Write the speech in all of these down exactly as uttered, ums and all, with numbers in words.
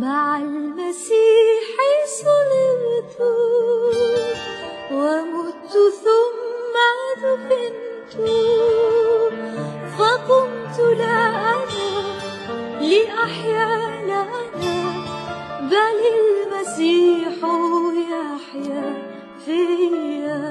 مع المسيح صلبت ومت ثم دفنت، فقمت لا أنا لأحيا لا أنا بل المسيح يحيا فيا.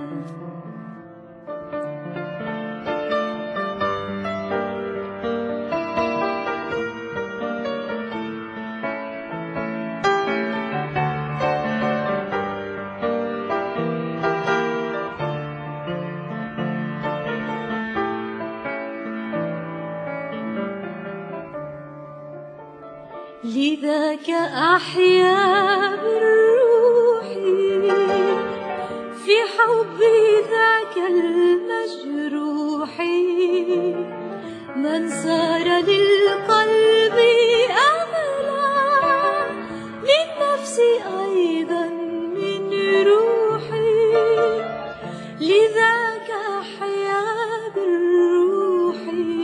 لذاك أحيا بالروح في حب ذاك المجروح، من صار للقلب أغلى من نفسي أيضا من روحي. لذاك أحيا بالروح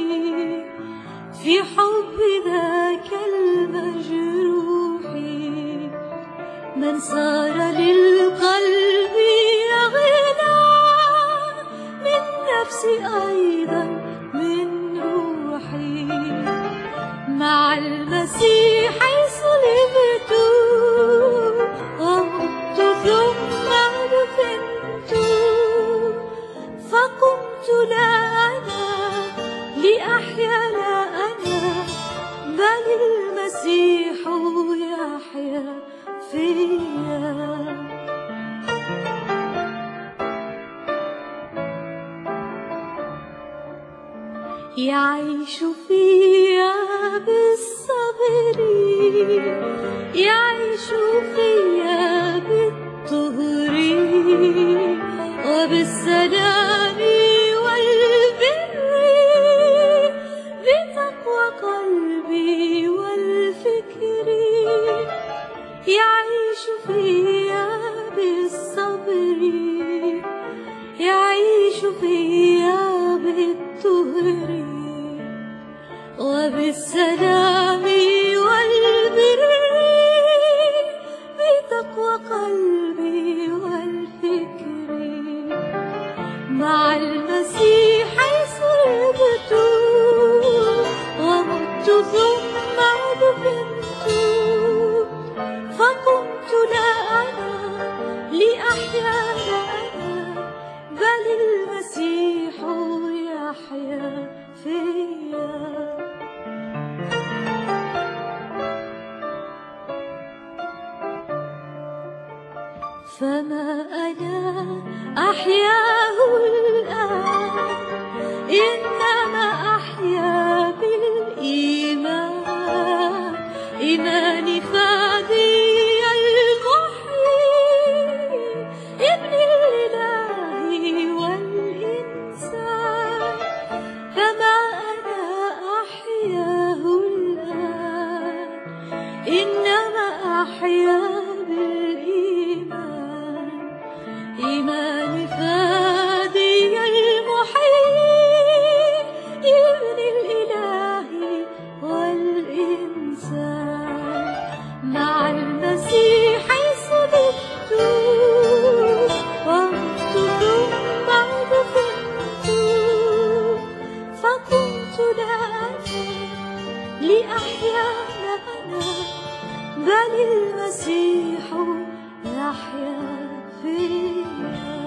في حب ذاك المجروح، من صار للقلب أغنى من نفسي أيضا من روحي. مع المسيح صلبت ومت ثم دفنت، فقمت لا أنا لأحيا لا أنا بل المسيح يحيا فيا. يعيش فيا بالصبر، يعيش فيا بالطهر وبالسلام والبر، بتقوى قلبي والفكر. يعيش فيا بالصبر، يعيش فيا بالطهر وبالسلام والبر، بتقوى قلبي والفكر. مع المسيح صلبت ومت ثم دفنت، فقمت لا أنا لأحيا لا أنا بل المسيح يحيا فيا. فما أنا أحياه الآن، إنما أحيا بالإيمان. إيماني فادي المحيي ابن الإله والإنسان. فما أنا أحياه الآن، إنما أحيا بالإيمان. إيماني فادي المحيي ابن الإله والإنسان. مع المسيح صلبت ومت ثم دفنت، فقمت لا أنا لأحيا لا أنا بل المسيح يحيا فيا.